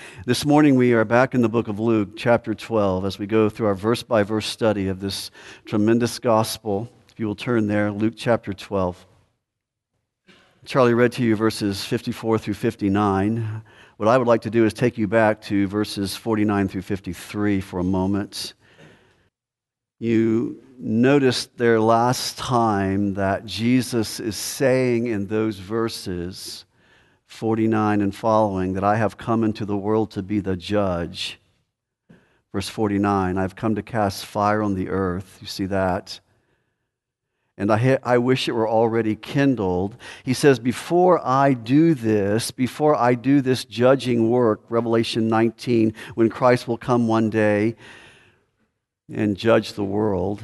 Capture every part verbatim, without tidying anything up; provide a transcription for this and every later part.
This morning we are back in the book of Luke, chapter twelve, as we go through our verse-by-verse study of this tremendous gospel. If you will turn there, Luke chapter twelve. Charlie read to you verses fifty-four through fifty-nine. What I would like to do is take you back to verses forty-nine through fifty-three for a moment. You noticed there last time that Jesus is saying in those verses, forty-nine and following, that I have come into the world to be the judge. Verse forty-nine, I've come to cast fire on the earth. You see that? And I, ha- I wish it were already kindled. He says, before I do this, before I do this judging work, Revelation nineteen, when Christ will come one day and judge the world,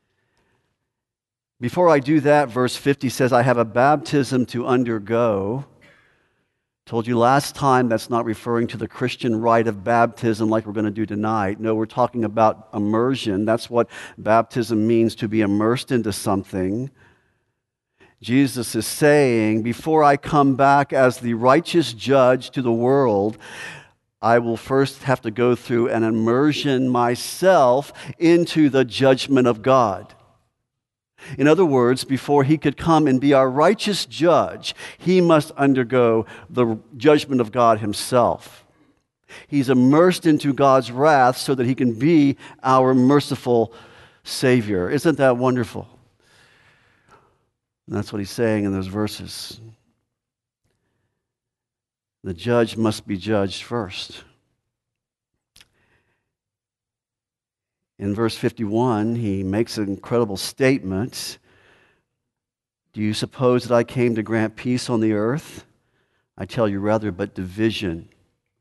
before I do that, verse fifty says, I have a baptism to undergo. Told you last time that's not referring to the Christian rite of baptism like we're going to do tonight. No, we're talking about immersion. That's what baptism means, to be immersed into something. Jesus is saying, before I come back as the righteous judge to the world, I will first have to go through an immersion myself into the judgment of God. In other words, before he could come and be our righteous judge, he must undergo the judgment of God himself. He's immersed into God's wrath so that he can be our merciful Savior. Isn't that wonderful? And that's what he's saying in those verses. The judge must be judged first. In verse fifty-one, he makes an incredible statement. Do you suppose that I came to grant peace on the earth? I tell you rather, but division.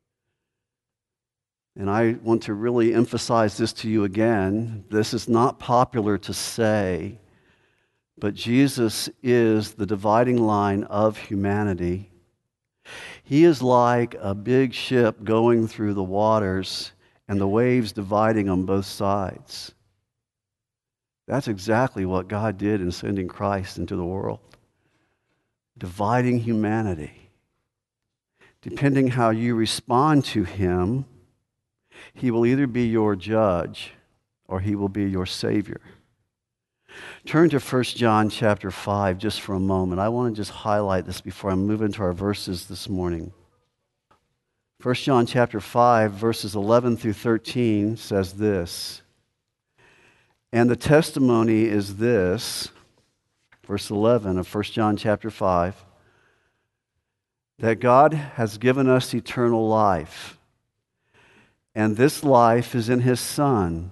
And I want to really emphasize this to you again. This is not popular to say, but Jesus is the dividing line of humanity. He is like a big ship going through the waters and the waves dividing on both sides. That's exactly what God did in sending Christ into the world. Dividing humanity. Depending how you respond to him, he will either be your judge or he will be your Savior. Turn to First John chapter five just for a moment. I want to just highlight this before I move into our verses this morning. First John chapter five, verses eleven through thirteen says this. And the testimony is this, verse eleven of First John chapter five, that God has given us eternal life, and this life is in his Son.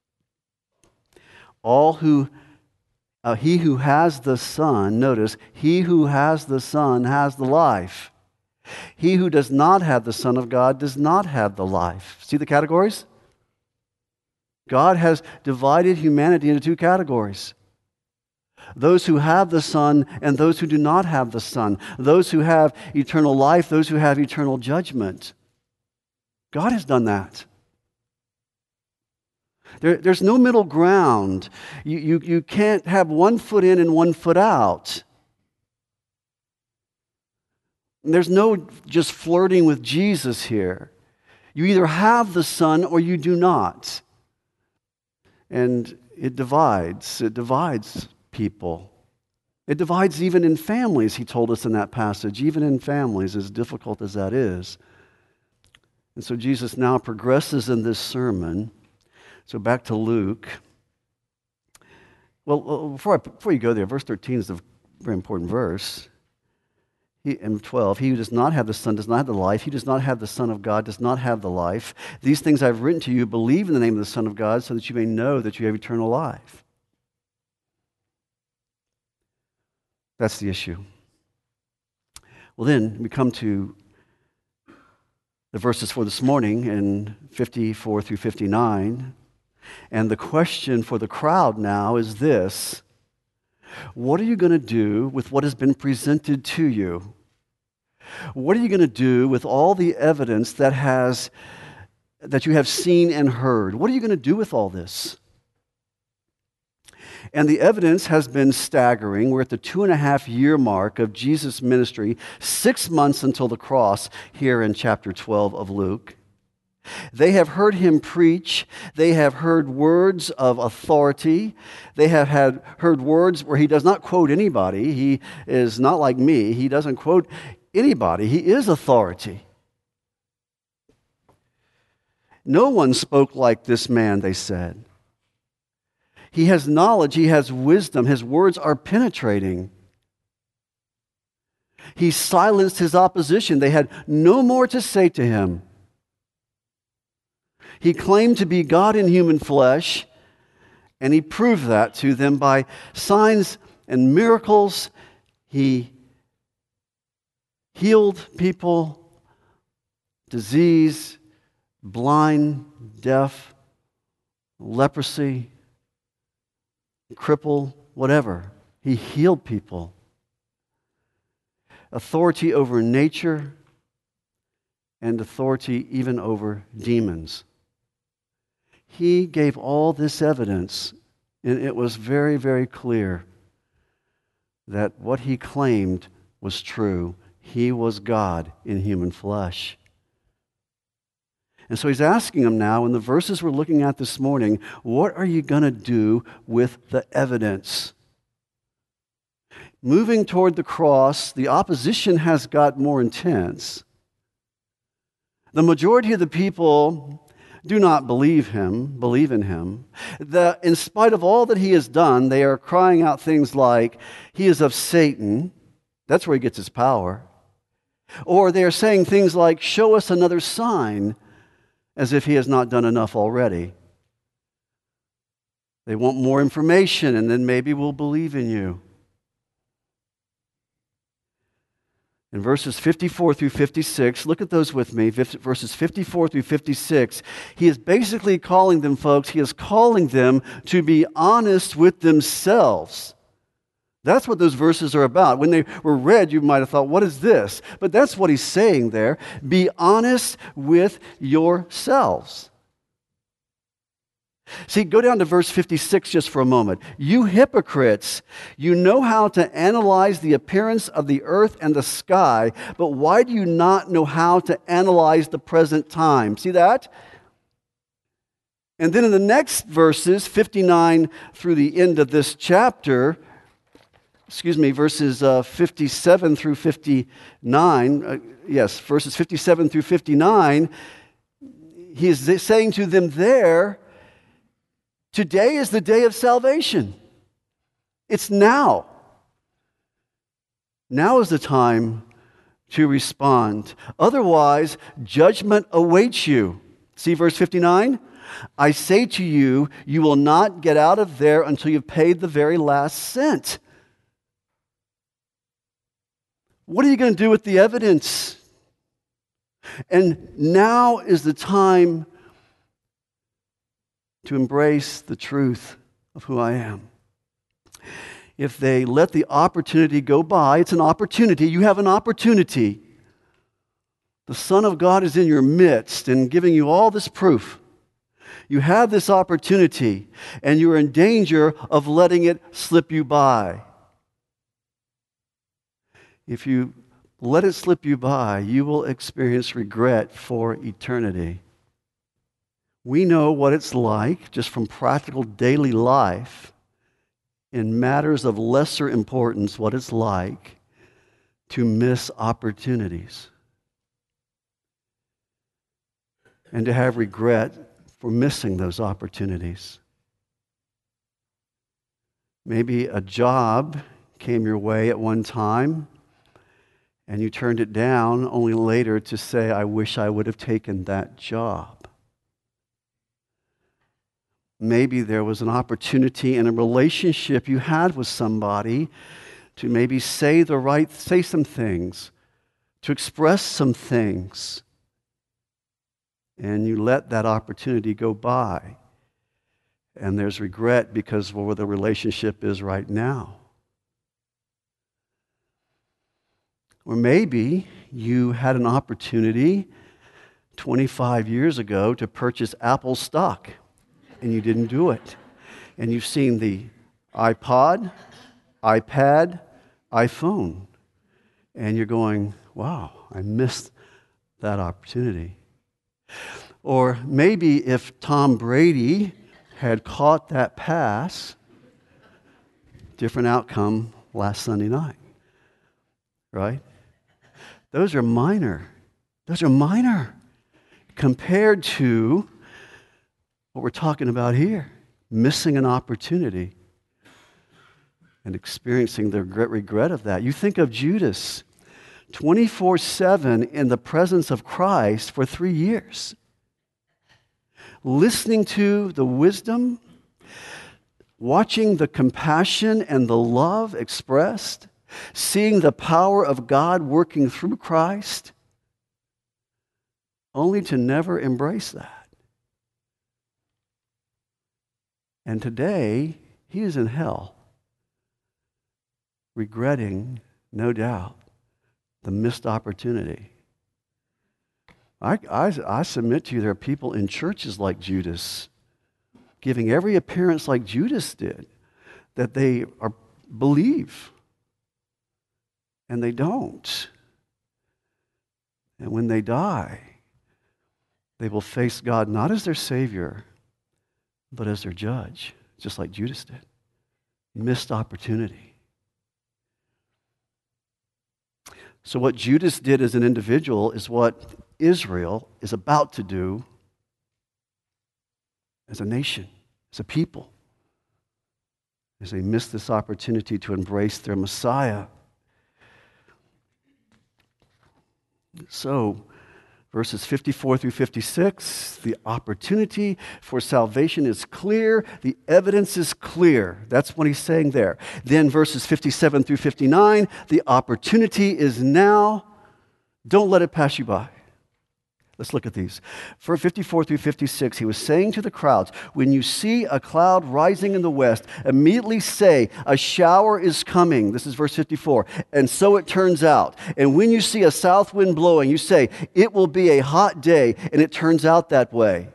All who, uh, he who has the Son, notice, he who has the Son has the life. He who does not have the Son of God does not have the life. See the categories? God has divided humanity into two categories. Those who have the Son and those who do not have the Son. Those who have eternal life, those who have eternal judgment. God has done that. There, there's no middle ground. You, you, you can't have one foot in and one foot out. There's no just flirting with Jesus here. You either have the Son or you do not. And it divides. It divides people. It divides even in families, he told us in that passage, even in families, as difficult as that is. And so Jesus now progresses in this sermon. So back to Luke. Well, before, I, before you go there, verse thirteen is a very important verse. He, and twelve, he who does not have the Son does not have the life. He who does not have the Son of God does not have the life. These things I've written to you, believe in the name of the Son of God, so that you may know that you have eternal life. That's the issue. Well, then we come to the verses for this morning in fifty-four through fifty-nine. And the question for the crowd now is this: what are you going to do with what has been presented to you? What are you going to do with all the evidence that has that you have seen and heard? What are you going to do with all this? And the evidence has been staggering. We're at the two and a half year mark of Jesus' ministry, six months until the cross, here in chapter twelve of Luke. They have heard him preach. They have heard words of authority. They have had heard words where he does not quote anybody. He is not like me. He doesn't quote anybody. He is authority. No one spoke like this man, they said. He has knowledge. He has wisdom. His words are penetrating. He silenced his opposition. They had no more to say to him. He claimed to be God in human flesh, and he proved that to them by signs and miracles. He healed people, disease, blind, deaf, leprosy, cripple, whatever. He healed people. Authority over nature and authority even over demons. He gave all this evidence, and it was very, very clear that what he claimed was true. He was God in human flesh. And so he's asking them now, in the verses we're looking at this morning, what are you going to do with the evidence? Moving toward the cross, the opposition has got more intense. The majority of the people do not believe him, believe in him. The, in spite of all that he has done, they are crying out things like, he is of Satan. That's where he gets his power. Or they are saying things like, show us another sign, as if he has not done enough already. They want more information, and then maybe we'll believe in you. In verses fifty-four through fifty-six, look at those with me, verses fifty-four through fifty-six, he is basically calling them, folks, he is calling them to be honest with themselves. That's what those verses are about. When they were read, you might have thought, what is this? But that's what he's saying there. Be honest with yourselves. See, go down to verse fifty-six just for a moment. You hypocrites, you know how to analyze the appearance of the earth and the sky, but why do you not know how to analyze the present time? See that? And then in the next verses, fifty-nine through the end of this chapter, excuse me, verses uh, fifty-seven through fifty-nine, uh, yes, verses fifty-seven through fifty-nine, he is saying to them there, today is the day of salvation. It's now. Now is the time to respond. Otherwise, judgment awaits you. See verse fifty-nine? I say to you, you will not get out of there until you've paid the very last cent. What are you going to do with the evidence? And now is the time to embrace the truth of who I am. If they let the opportunity go by, it's an opportunity. You have an opportunity. The Son of God is in your midst and giving you all this proof. You have this opportunity, and you're in danger of letting it slip you by. If you let it slip you by, you will experience regret for eternity. We know what it's like, just from practical daily life, in matters of lesser importance, what it's like to miss opportunities and to have regret for missing those opportunities. Maybe a job came your way at one time, and you turned it down only later to say, I wish I would have taken that job. Maybe there was an opportunity in a relationship you had with somebody to maybe say the right, say some things, to express some things, and you let that opportunity go by. And there's regret because of where the relationship is right now. Or maybe you had an opportunity twenty-five years ago to purchase Apple stock, and you didn't do it. And you've seen the iPod, iPad, iPhone. And you're going, wow, I missed that opportunity. Or maybe if Tom Brady had caught that pass, different outcome last Sunday night, right? Those are minor. Those are minor compared to what we're talking about here, missing an opportunity and experiencing the regret of that. You think of Judas, twenty-four seven in the presence of Christ for three years, listening to the wisdom, watching the compassion and the love expressed, seeing the power of God working through Christ, only to never embrace that. And today, he is in hell, regretting, no doubt, the missed opportunity. I, I, I submit to you, there are people in churches like Judas, giving every appearance like Judas did, that they are believe, and they don't. And when they die, they will face God not as their Savior, but as their judge, just like Judas did. Missed opportunity. So what Judas did as an individual is what Israel is about to do as a nation, as a people, as they miss this opportunity to embrace their Messiah. So, verses fifty-four through fifty-six, the opportunity for salvation is clear. The evidence is clear. That's what he's saying there. Then verses fifty-seven through fifty-nine, the opportunity is now. Don't let it pass you by. Let's look at these. For fifty-four through fifty-six, he was saying to the crowds, when you see a cloud rising in the west, immediately say, a shower is coming. This is verse fifty-four. And so it turns out. And when you see a south wind blowing, you say, it will be a hot day, and it turns out that way.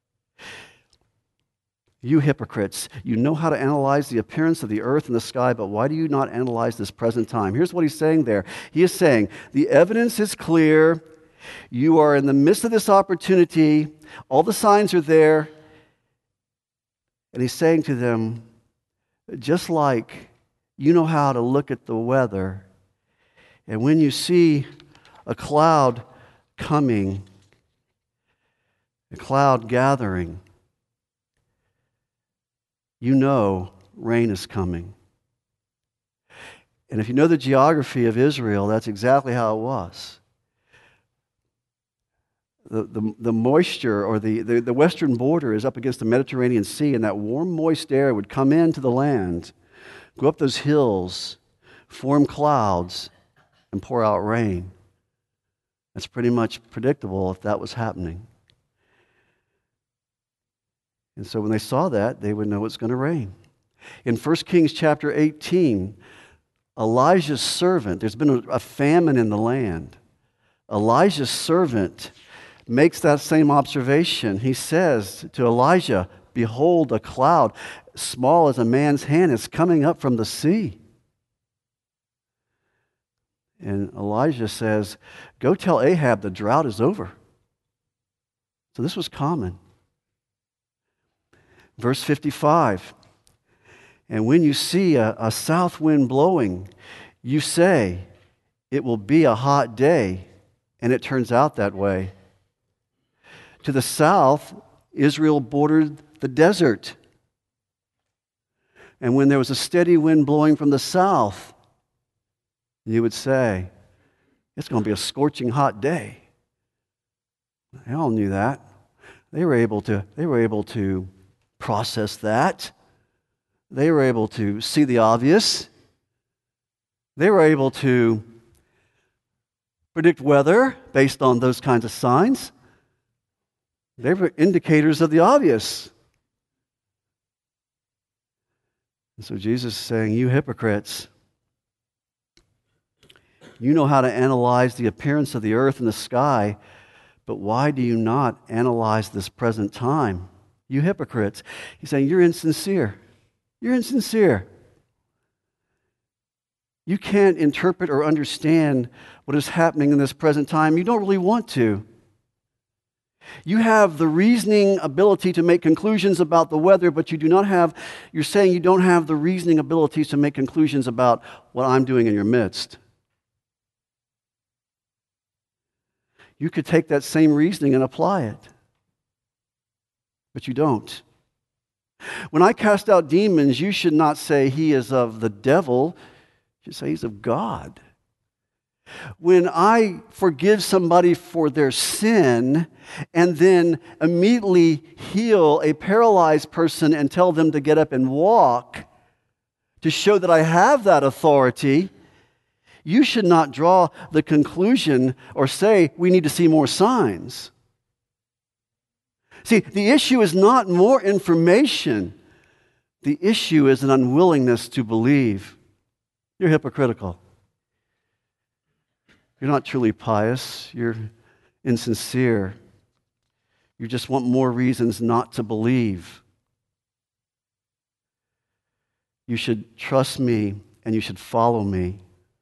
You hypocrites, you know how to analyze the appearance of the earth and the sky, but why do you not analyze this present time? Here's what he's saying there. He is saying, the evidence is clear. You are in the midst of this opportunity. All the signs are there. And he's saying to them, just like you know how to look at the weather, and when you see a cloud coming, a cloud gathering, you know rain is coming. And if you know the geography of Israel, that's exactly how it was. The, the, the moisture or the, the, the western border is up against the Mediterranean Sea, and that warm, moist air would come into the land, go up those hills, form clouds, and pour out rain. That's pretty much predictable if that was happening. And so when they saw that, they would know it's going to rain. In First Kings chapter eighteen, Elijah's servant, there's been a, a famine in the land. Elijah's servant makes that same observation. He says to Elijah, behold, a cloud small as a man's hand is coming up from the sea. And Elijah says, go tell Ahab the drought is over. So this was common. Verse fifty-five, and when you see a, a south wind blowing, you say, it will be a hot day, and it turns out that way. To the south, Israel bordered the desert. And when there was a steady wind blowing from the south, you would say, it's going to be a scorching hot day. They all knew that. They were able to, they were able to process that. They were able to see the obvious. They were able to predict weather based on those kinds of signs. They were indicators of the obvious. And so Jesus is saying, you hypocrites, you know how to analyze the appearance of the earth and the sky, but why do you not analyze this present time? You hypocrites. He's saying, you're insincere. You're insincere. You can't interpret or understand what is happening in this present time. You don't really want to. You have the reasoning ability to make conclusions about the weather, but you do not have, you're saying you don't have the reasoning abilities to make conclusions about what I'm doing in your midst. You could take that same reasoning and apply it, but you don't. When I cast out demons, you should not say he is of the devil. You should say he's of God. When I forgive somebody for their sin and then immediately heal a paralyzed person and tell them to get up and walk to show that I have that authority, you should not draw the conclusion or say we need to see more signs. See, the issue is not more information. The issue is an unwillingness to believe. You're hypocritical. You're not truly pious. You're insincere. You just want more reasons not to believe. You should trust me and you should follow me.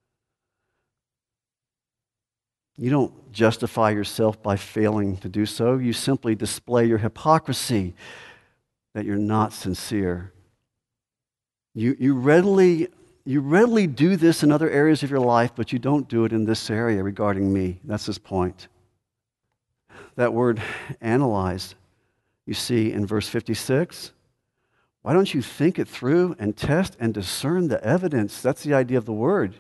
You don't justify yourself by failing to do so. You simply display your hypocrisy, that you're not sincere. You, you readily You readily do this in other areas of your life, but you don't do it in this area regarding me. That's his point. That word analyze, you see in verse fifty-six. Why don't you think it through and test and discern the evidence? That's the idea of the word.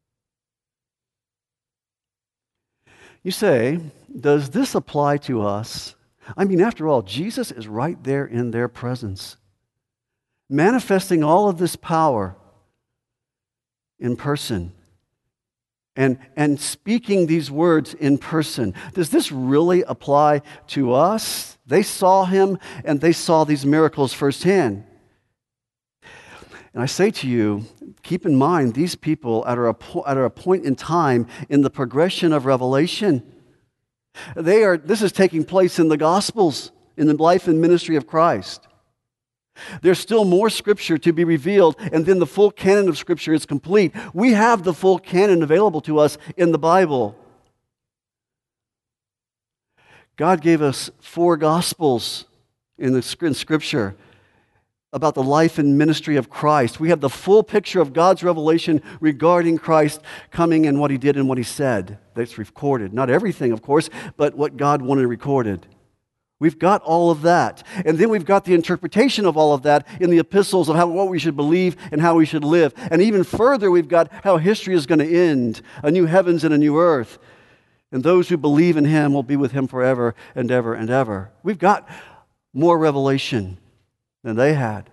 You say, does this apply to us? I mean, after all, Jesus is right there in their presence, manifesting all of this power in person, and, and speaking these words in person. Does this really apply to us? They saw him and they saw these miracles firsthand. And I say to you, keep in mind, these people are at a, at a point in time in the progression of Revelation. They are, this is taking place in the Gospels, in the life and ministry of Christ. There's still more Scripture to be revealed, and then the full canon of Scripture is complete. We have the full canon available to us in the Bible. God gave us four Gospels in, the, in Scripture about the life and ministry of Christ. We have the full picture of God's revelation regarding Christ coming and what he did and what he said. That's recorded. Not everything, of course, but what God wanted recorded. We've got all of that. And then we've got the interpretation of all of that in the epistles of how, what we should believe and how we should live. And even further, we've got how history is going to end, a new heavens and a new earth. And those who believe in him will be with him forever and ever and ever. We've got more revelation than they had.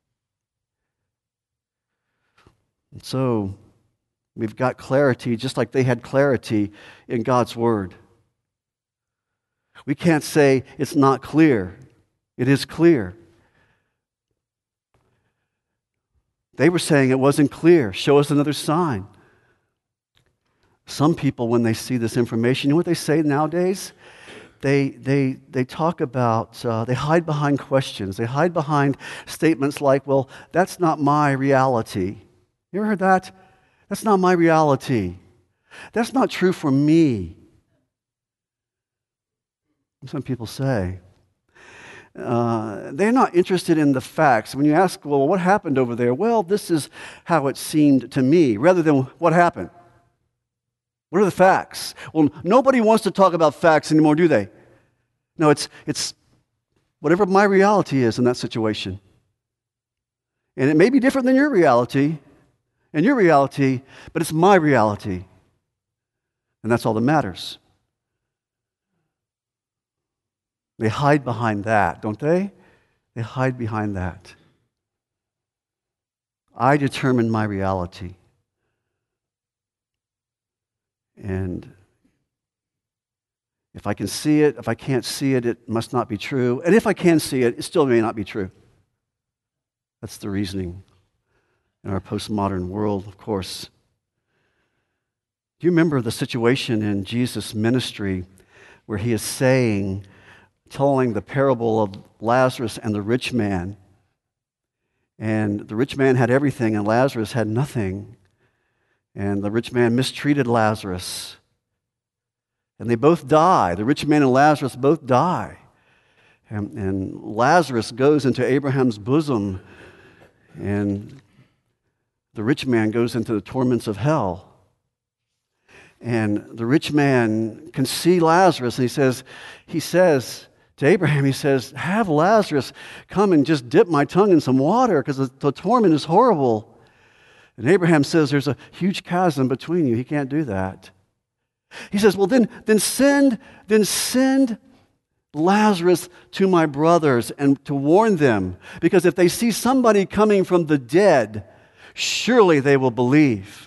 And so we've got clarity just like they had clarity in God's word. We can't say it's not clear. It is clear. They were saying it wasn't clear. Show us another sign. Some people, when they see this information, you know what they say nowadays? They, they, they talk about, uh, they hide behind questions. They hide behind statements like, well, that's not my reality. You ever heard that? That's not my reality. That's not true for me. Some people say. Uh, they're not interested in the facts. When you ask, well, what happened over there? Well, this is how it seemed to me, rather than what happened. What are the facts? Well, nobody wants to talk about facts anymore, do they? No, it's, it's whatever my reality is in that situation. And it may be different than your reality and your reality, but it's my reality. And that's all that matters. They hide behind that, don't they? They hide behind that. I determine my reality. And if I can see it, if I can't see it, it must not be true. And if I can see it, it still may not be true. That's the reasoning in our postmodern world, of course. Do you remember the situation in Jesus' ministry where he is saying, telling the parable of Lazarus and the rich man. And the rich man had everything and Lazarus had nothing. And the rich man mistreated Lazarus. And they both die. The rich man and Lazarus both die. And, and Lazarus goes into Abraham's bosom, and the rich man goes into the torments of hell. And the rich man can see Lazarus, and he says, he says to Abraham, he says, have Lazarus come and just dip my tongue in some water, because the, the torment is horrible. And Abraham says, there's a huge chasm between you. He can't do that. He says, well, then, then send, then send Lazarus to my brothers and to warn them, because if they see somebody coming from the dead, surely they will believe.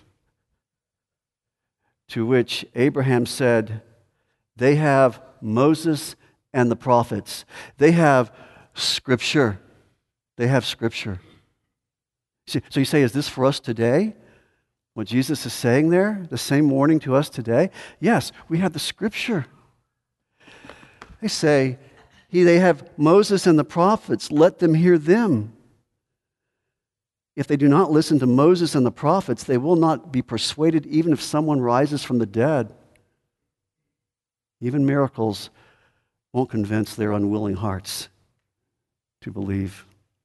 To which Abraham said, they have Moses and the prophets. They have Scripture. They have Scripture. So you say, is this for us today? What Jesus is saying there, the same warning to us today? Yes, we have the Scripture. They say, he, they have Moses and the prophets. Let them hear them. If they do not listen to Moses and the prophets, they will not be persuaded even if someone rises from the dead. Even miracles won't convince their unwilling hearts to believe.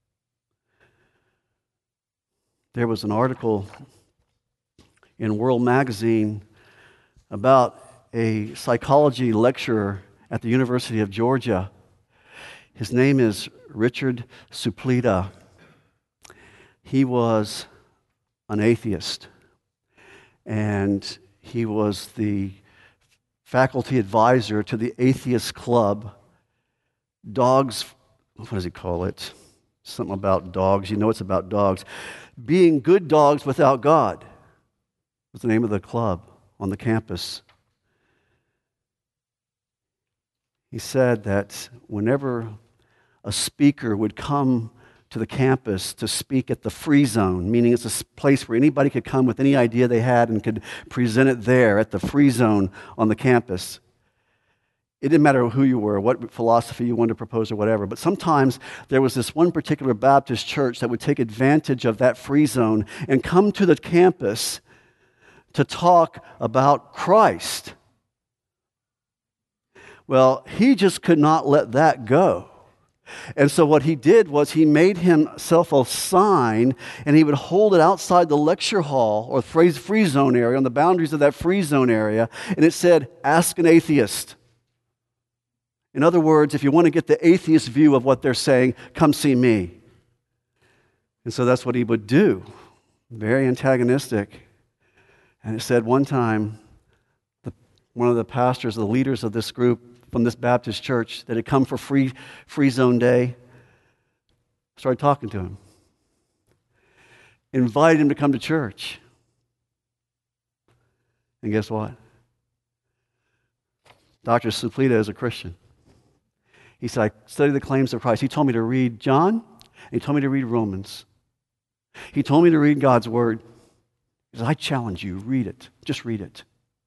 There was an article in World Magazine about a psychology lecturer at the University of Georgia. His name is Richard Suplita. He was an atheist, and he was the faculty advisor to the Atheist Club. Dogs, what does he call it? Something about dogs. You know it's about dogs. Being Good Dogs Without God was the name of the club on the campus. He said that whenever a speaker would come to the campus to speak at the free zone, meaning it's a place where anybody could come with any idea they had and could present it there at the free zone on the campus. It didn't matter who you were, what philosophy you wanted to propose or whatever, but sometimes there was this one particular Baptist church that would take advantage of that free zone and come to the campus to talk about Christ. Well, he just could not let that go. And so what he did was he made himself a sign, and he would hold it outside the lecture hall or free zone area, on the boundaries of that free zone area, and it said, "Ask an atheist." In other words, if you want to get the atheist view of what they're saying, come see me. And so that's what he would do. Very antagonistic. And it said one time, the, one of the pastors, the leaders of this group from this Baptist church that had come for free, free zone day, started talking to him. Invited him to come to church. And guess what? Doctor Suplita is a Christian. He said, I studied the claims of Christ. He told me to read John, and he told me to read Romans. He told me to read God's Word. He said, I challenge you, read it. Just read it.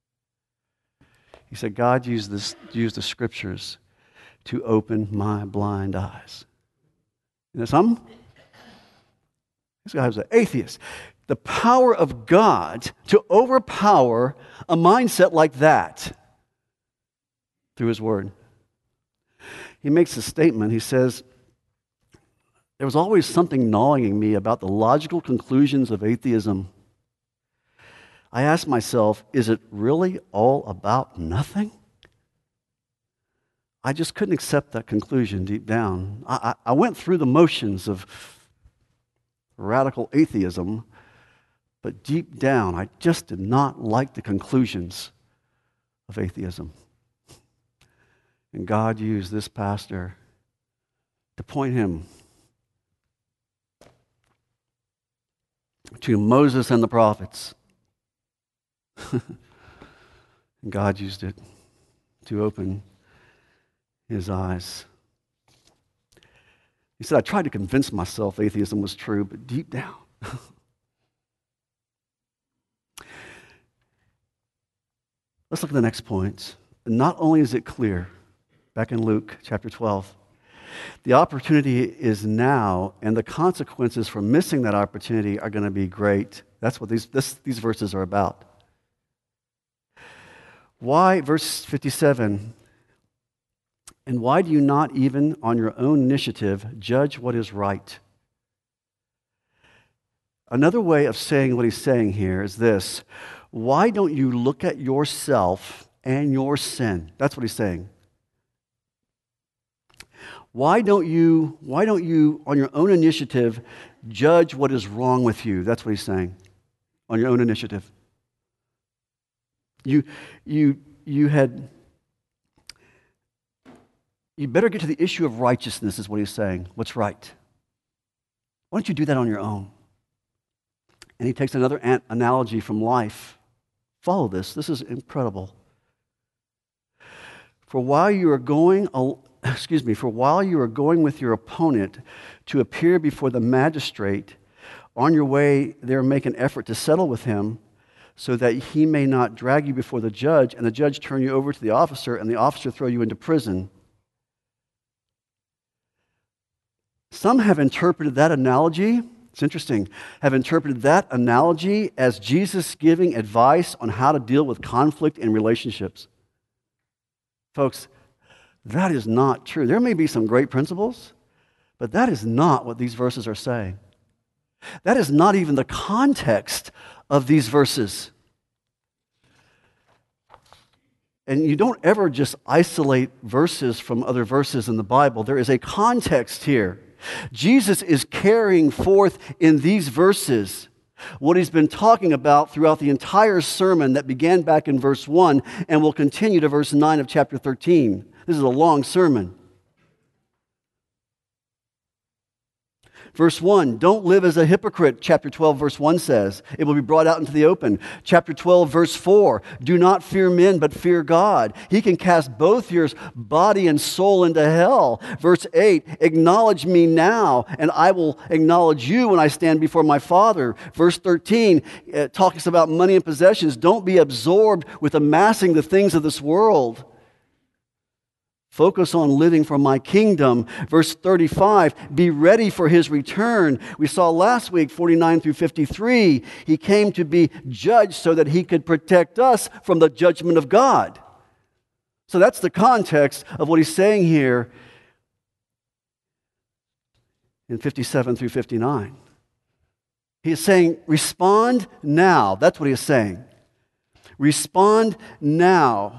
He said, God used, this, used the Scriptures to open my blind eyes. You know something? This guy was an atheist. The power of God to overpower a mindset like that through His Word. He makes a statement. He says, there was always something gnawing me about the logical conclusions of atheism. I asked myself, is it really all about nothing? I just couldn't accept that conclusion deep down. I, I, I went through the motions of radical atheism, but deep down, I just did not like the conclusions of atheism. And God used this pastor to point him to Moses and the prophets. And God used it to open his eyes. He said, I tried to convince myself atheism was true, but deep down. Let's look at the next point. Not only is it clear, back in Luke chapter twelve, the opportunity is now, and the consequences for missing that opportunity are going to be great. That's what these, this, these verses are about. Why, verse fifty-seven, and why do you not even on your own initiative judge what is right? Another way of saying what he's saying here is this: why don't you look at yourself and your sin? That's what he's saying. Why don't you, why don't you, on your own initiative, judge what is wrong with you? That's what he's saying. On your own initiative. You, you, you had, you better get to the issue of righteousness, is what he's saying. What's right? Why don't you do that on your own? And he takes another an- analogy from life. Follow this. This is incredible. For while you are going, excuse me, for while you are going with your opponent to appear before the magistrate, on your way there make an effort to settle with him, so that he may not drag you before the judge, and the judge turn you over to the officer, and the officer throw you into prison. Some have interpreted that analogy, it's interesting, have interpreted that analogy as Jesus giving advice on how to deal with conflict in relationships. Folks, that is not true. There may be some great principles, but that is not what these verses are saying. That is not even the context of these verses. And you don't ever just isolate verses from other verses in the Bible. There is a context here. Jesus is carrying forth in these verses what he's been talking about throughout the entire sermon that began back in verse one and will continue to verse nine of chapter thirteen. This is a long sermon. Verse one, don't live as a hypocrite, chapter twelve, verse one says. It will be brought out into the open. Chapter twelve, verse four, do not fear men, but fear God. He can cast both your body and soul into hell. Verse eight, acknowledge me now, and I will acknowledge you when I stand before my Father. Verse thirteen, it talks about money and possessions. Don't be absorbed with amassing the things of this world. Focus on living for my kingdom. Verse thirty-five, be ready for his return. We saw last week, forty-nine through fifty-three, he came to be judged so that he could protect us from the judgment of God. So that's the context of what he's saying here in fifty-seven through fifty-nine. He is saying, respond now. That's what he is saying. Respond now.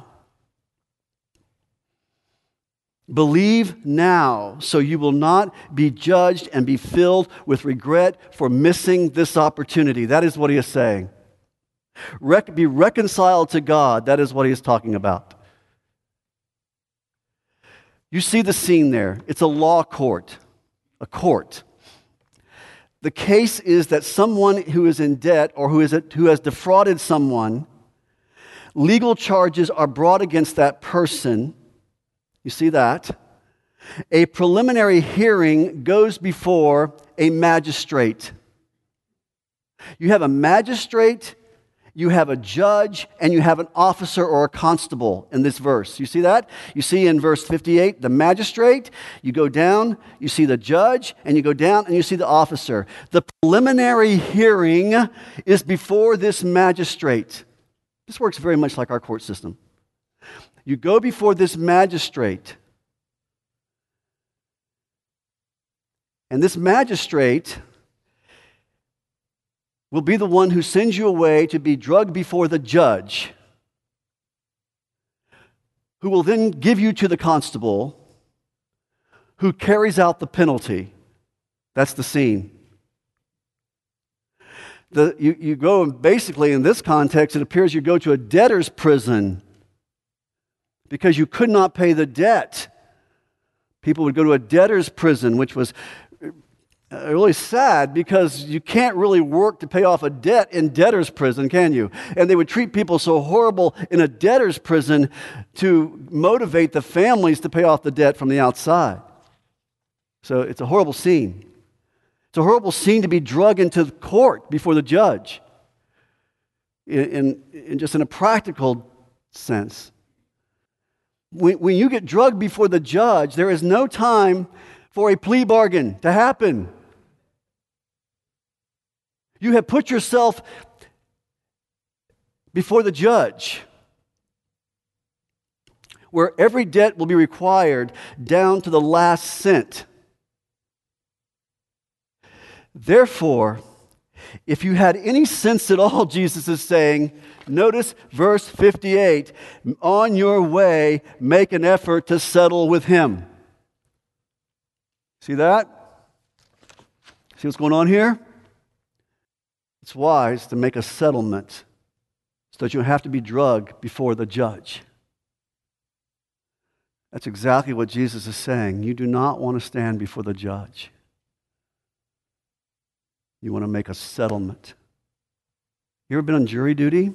Believe now, so you will not be judged and be filled with regret for missing this opportunity. That is what he is saying. Rec- be reconciled to God. That is what he is talking about. You see the scene there. It's a law court, a court. The case is that someone who is in debt or who is a, who has defrauded someone, legal charges are brought against that person. You see that? A preliminary hearing goes before a magistrate. You have a magistrate, you have a judge, and you have an officer or a constable in this verse. You see that? You see in verse fifty-eight, the magistrate, you go down, you see the judge, and you go down and you see the officer. The preliminary hearing is before this magistrate. This works very much like our court system. You go before this magistrate, and this magistrate will be the one who sends you away to be drugged before the judge, who will then give you to the constable, who carries out the penalty. That's the scene. The, you, you go, and basically in this context, it appears you go to a debtor's prison, because you could not pay the debt. People would go to a debtor's prison, which was really sad because you can't really work to pay off a debt in debtor's prison, can you? And they would treat people so horrible in a debtor's prison to motivate the families to pay off the debt from the outside. So it's a horrible scene. It's a horrible scene to be drugged into the court before the judge, in, in, in just in a practical sense. When, when you get drugged before the judge, there is no time for a plea bargain to happen. You have put yourself before the judge, where every debt will be required down to the last cent. Therefore, if you had any sense at all, Jesus is saying, notice verse fifty-eight, on your way, make an effort to settle with him. See that? See what's going on here? It's wise to make a settlement so that you don't have to be drugged before the judge. That's exactly what Jesus is saying. You do not want to stand before the judge. You want to make a settlement. You ever been on jury duty?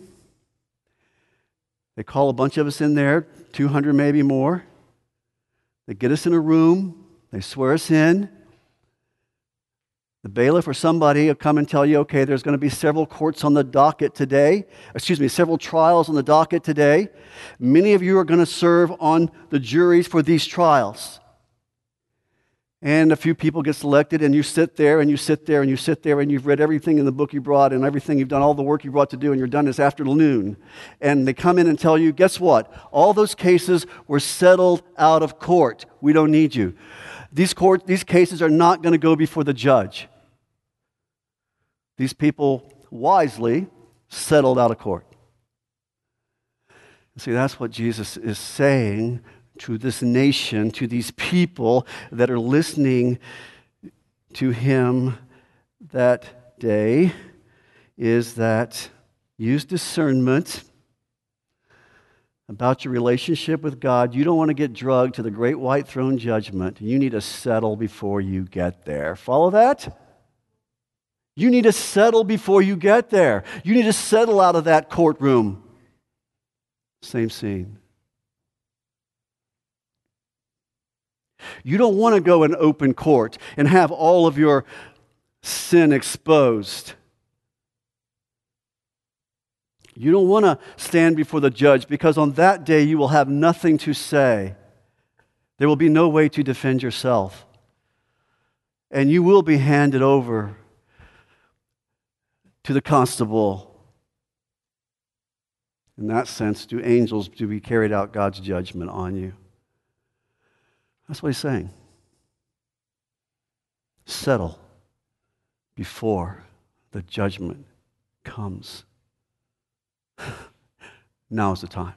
They call a bunch of us in there, two hundred maybe more. They get us in a room. They swear us in. The bailiff or somebody will come and tell you, okay, there's going to be several courts on the docket today. Excuse me, several trials on the docket today. Many of you are going to serve on the juries for these trials. And a few people get selected, and you sit there, and you sit there, and you sit there, and you've read everything in the book you brought, and everything you've done, all the work you brought to do, and you're done this afternoon. And they come in and tell you, guess what? All those cases were settled out of court. We don't need you. These court, these cases are not going to go before the judge. These people wisely settled out of court. See, that's what Jesus is saying to this nation, to these people that are listening to him that day, is that use discernment about your relationship with God. You don't want to get drugged to the great white throne judgment. You need to settle before you get there. Follow that? You need to settle before you get there. You need to settle out of that courtroom. Same scene. You don't want to go in open court and have all of your sin exposed. You don't want to stand before the judge, because on that day you will have nothing to say. There will be no way to defend yourself. And you will be handed over to the constable. In that sense, do angels do be carried out God's judgment on you? That's what he's saying. Settle before the judgment comes. Now is the time.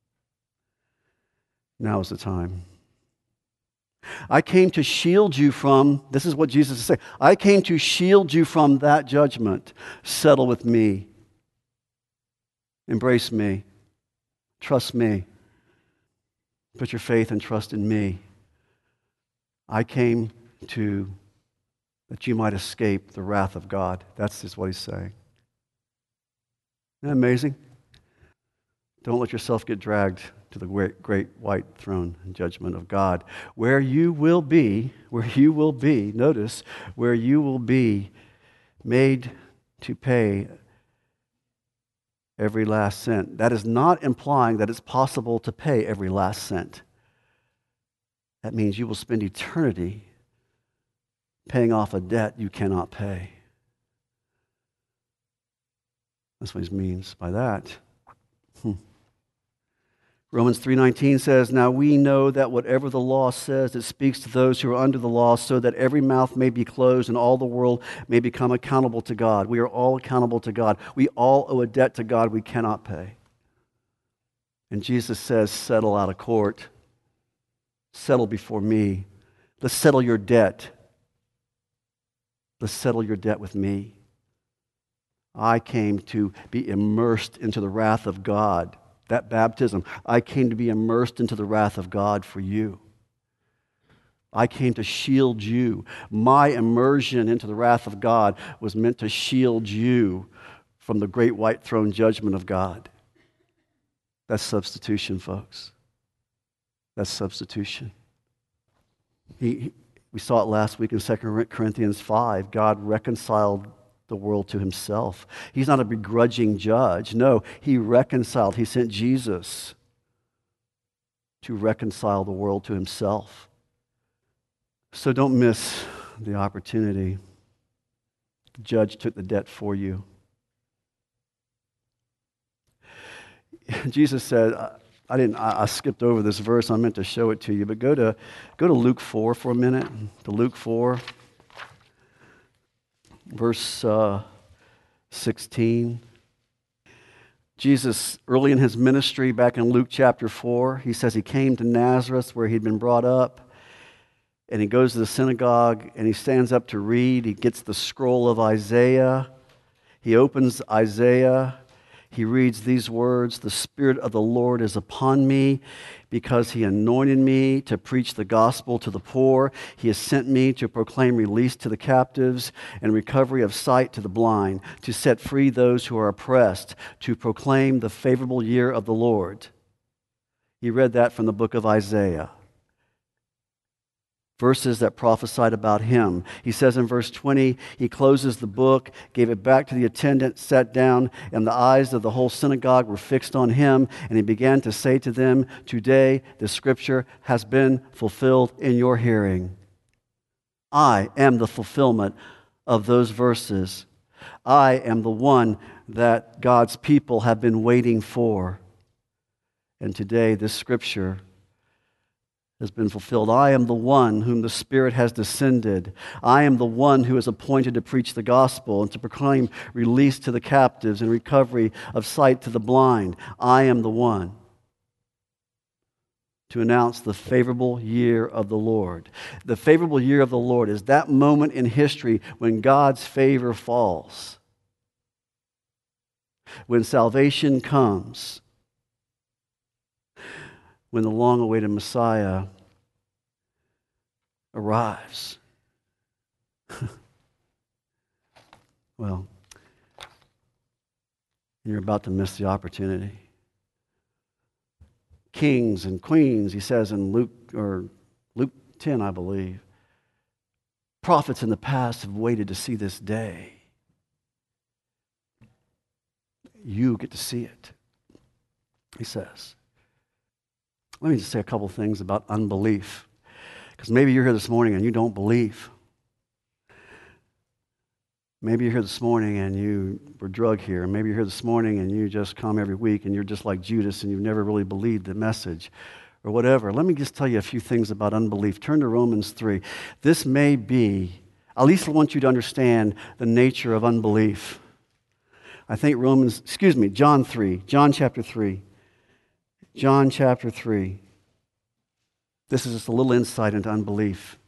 Now is the time. I came to shield you from, this is what Jesus is saying, I came to shield you from that judgment. Settle with me. Embrace me. Trust me. Put your faith and trust in me. I came to that you might escape the wrath of God. That's just what he's saying. Isn't that amazing? Don't let yourself get dragged to the great, great white throne and judgment of God, where you will be, where you will be, notice, where you will be made to pay every last cent. That is not implying that it's possible to pay every last cent. That means you will spend eternity paying off a debt you cannot pay. That's what he means by that. Hmm. Romans three nineteen says, now we know that whatever the law says, it speaks to those who are under the law, so that every mouth may be closed and all the world may become accountable to God. We are all accountable to God. We all owe a debt to God we cannot pay. And Jesus says, settle out of court. Settle before me. Let's settle your debt. Let's settle your debt with me. I came to be immersed into the wrath of God. That baptism, I came to be immersed into the wrath of God for you. I came to shield you. My immersion into the wrath of God was meant to shield you from the great white throne judgment of God. That's substitution, folks. That's substitution. He, he, we saw it last week in Second Corinthians five. God reconciled the world to himself. He's not a begrudging judge. No, he reconciled. He sent Jesus to reconcile the world to himself. So don't miss the opportunity The judge took the debt for you. Jesus said, I didn't. I skipped over this verse. I meant to show it to you, but go to go to Luke four for a minute. To Luke four, verse uh, sixteen. Jesus, early in his ministry, back in Luke chapter four, he says he came to Nazareth where he'd been brought up, and he goes to the synagogue and he stands up to read. He gets the scroll of Isaiah. He opens Isaiah. He reads these words, "The Spirit of the Lord is upon me because He anointed me to preach the gospel to the poor. He has sent me to proclaim release to the captives and recovery of sight to the blind, to set free those who are oppressed, to proclaim the favorable year of the Lord." He read that from the book of Isaiah. Verses that prophesied about him. He says in verse twenty, he closes the book, gave it back to the attendant, sat down, and the eyes of the whole synagogue were fixed on him, and he began to say to them, "Today the scripture has been fulfilled in your hearing." I am the fulfillment of those verses. I am the one that God's people have been waiting for. And today this scripture has been fulfilled. I am the one whom the Spirit has descended. I am the one who is appointed to preach the gospel and to proclaim release to the captives and recovery of sight to the blind. I am the one to announce the favorable year of the Lord. The favorable year of the Lord is that moment in history when God's favor falls, when salvation comes, when the long-awaited Messiah arrives. Well, you're about to miss the opportunity. Kings and queens, he says in Luke or Luke ten, I believe. Prophets in the past have waited to see this day. You get to see it, he says. Let me just say a couple things about unbelief, because maybe you're here this morning and you don't believe. Maybe you're here this morning and you were drugged here. Maybe you're here this morning and you just come every week and you're just like Judas and you've never really believed the message or whatever. Let me just tell you a few things about unbelief. Turn to Romans three. This may be, at least I want you to understand the nature of unbelief. I think Romans, excuse me, John three, John chapter three. John chapter three. This is just a little insight into unbelief.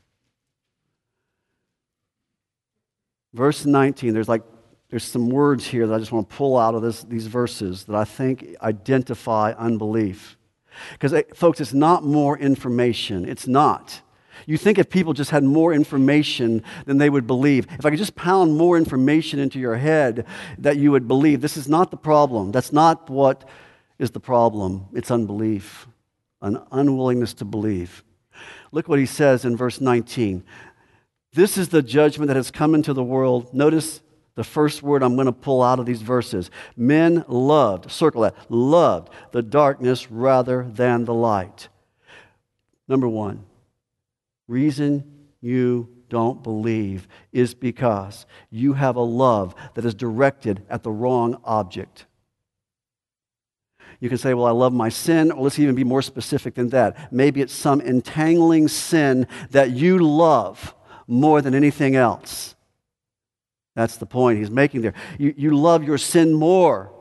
Verse nineteen, there's like there's some words here that I just want to pull out of this, these verses that I think identify unbelief. Because, folks, it's not more information. It's not. You think if people just had more information, then they would believe. If I could just pound more information into your head, that you would believe. This is not the problem. That's not what is the problem. It's unbelief, an unwillingness to believe. Look what he says in verse nineteen. This is the judgment that has come into the world. Notice the first word I'm going to pull out of these verses. Men loved, circle that, loved the darkness rather than the light. Number one, reason you don't believe is because you have a love that is directed at the wrong object. You can say, well, I love my sin, or let's even be more specific than that. Maybe it's some entangling sin that you love more than anything else. That's the point he's making there. You, you love your sin more.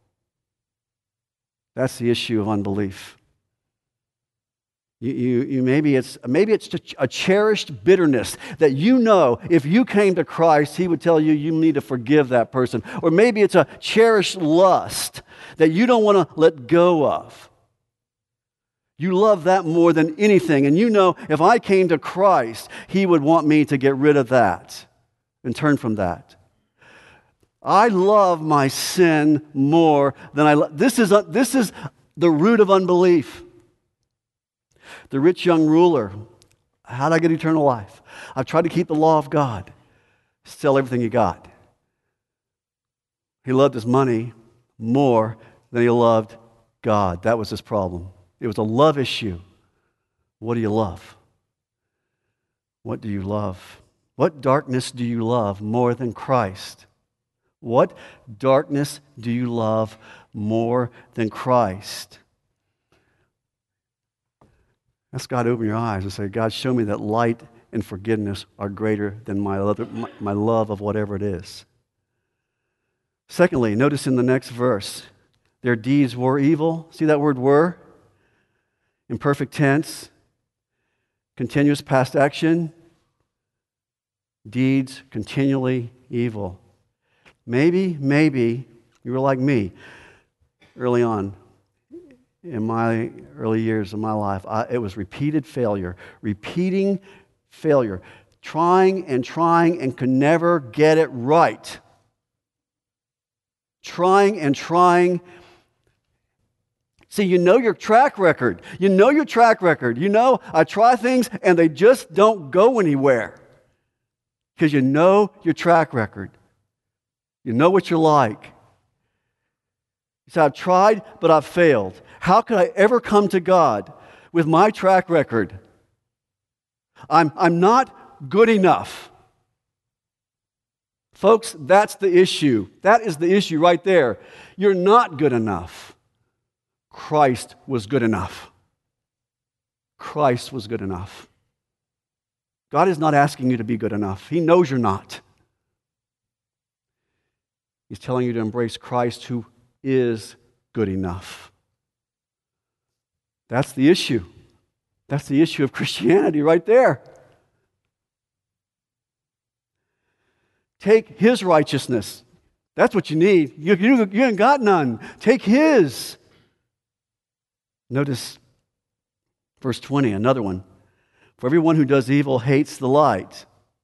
That's the issue of unbelief. You, you, you maybe it's maybe it's a cherished bitterness that you know if you came to Christ, He would tell you you need to forgive that person. Or maybe it's a cherished lust that you don't want to let go of. You love that more than anything, and you know if I came to Christ, He would want me to get rid of that and turn from that. I love my sin more than I love. This is a, this is the root of unbelief. The rich young ruler, how did I get eternal life? I've tried to keep the law of God. Sell everything you got. He loved his money more than he loved God. That was his problem. It was a love issue. What do you love? What do you love? What darkness do you love more than Christ? What darkness do you love more than Christ? Ask God to open your eyes and say, God, show me that light and forgiveness are greater than my love, my love of whatever it is. Secondly, notice in the next verse, their deeds were evil. See that word were? Imperfect tense, continuous past action, deeds continually evil. Maybe, maybe you were like me early on in my early years of my life. I, it was repeated failure, repeating failure, trying and trying and could never get it right. Trying and trying. See, you know your track record. You know your track record. You know, I try things and they just don't go anywhere. Because you know your track record. You know what you're like. You say, I've tried, but I've failed. How could I ever come to God with my track record? I'm, I'm not good enough. Folks, that's the issue. That is the issue right there. You're not good enough. Christ was good enough. Christ was good enough. God is not asking you to be good enough. He knows you're not. He's telling you to embrace Christ who is good enough. That's the issue. That's the issue of Christianity right there. Take His righteousness. That's what you need. You, you, you ain't got none. Take His. Notice verse twenty, another one. For everyone who does evil hates the light.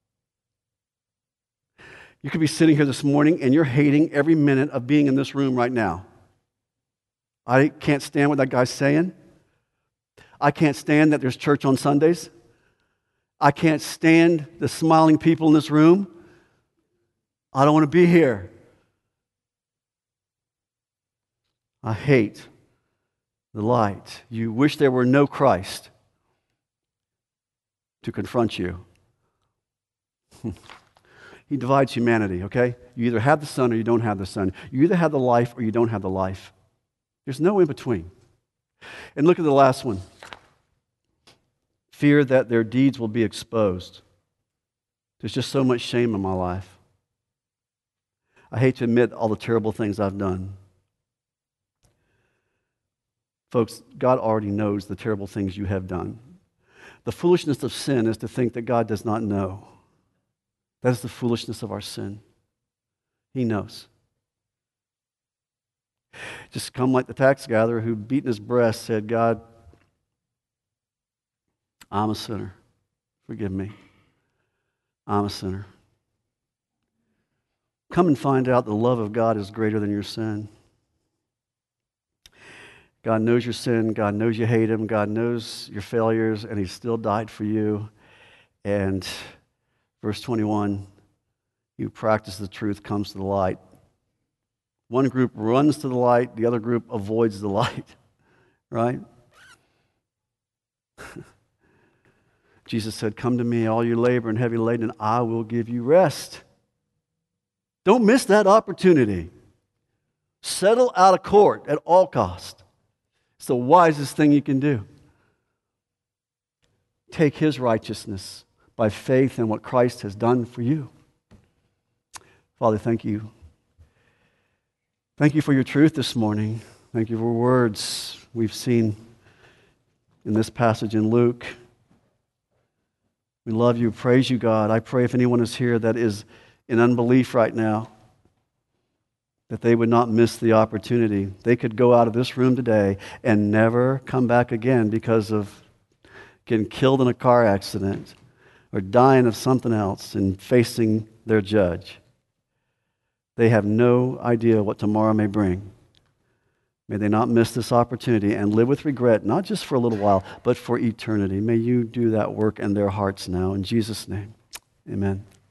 You could be sitting here this morning and you're hating every minute of being in this room right now. I can't stand what that guy's saying. I can't stand that there's church on Sundays. I can't stand the smiling people in this room. I don't want to be here. I hate the light. You wish there were no Christ to confront you. He divides humanity, okay? You either have the Son or you don't have the Son. You either have the life or you don't have the life. There's no in between. And look at the last one. Fear that their deeds will be exposed. There's just so much shame in my life. I hate to admit all the terrible things I've done. Folks, God already knows the terrible things you have done. The foolishness of sin is to think that God does not know. That is the foolishness of our sin. He knows. Just come like the tax gatherer who, beating his breast, said, God, I'm a sinner. Forgive me. I'm a sinner. Come and find out the love of God is greater than your sin. God knows your sin. God knows you hate Him. God knows your failures, and He still died for you. And verse twenty-one, you practice the truth, comes to the light. One group runs to the light. The other group avoids the light. Right? Jesus said, come to me, all you labor and heavy laden, and I will give you rest. Don't miss that opportunity. Settle out of court at all cost. It's the wisest thing you can do. Take His righteousness by faith in what Christ has done for you. Father, thank you. Thank you for your truth this morning. Thank you for words we've seen in this passage in Luke. We love you, praise you, God. I pray if anyone is here that is in unbelief right now, that they would not miss the opportunity. They could go out of this room today and never come back again because of getting killed in a car accident or dying of something else and facing their judge. They have no idea what tomorrow may bring. May they not miss this opportunity and live with regret, not just for a little while, but for eternity. May you do that work in their hearts now. In Jesus' name, amen.